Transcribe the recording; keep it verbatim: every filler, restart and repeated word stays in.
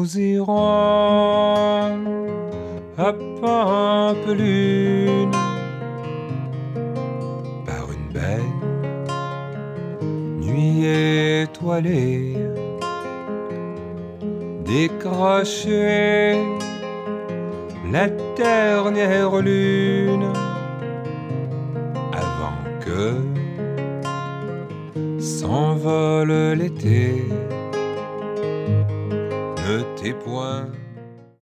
nous irons à Pampelune par une belle nuit étoilée, décrocher la dernière lune avant que s'envole l'été. Ne t'es point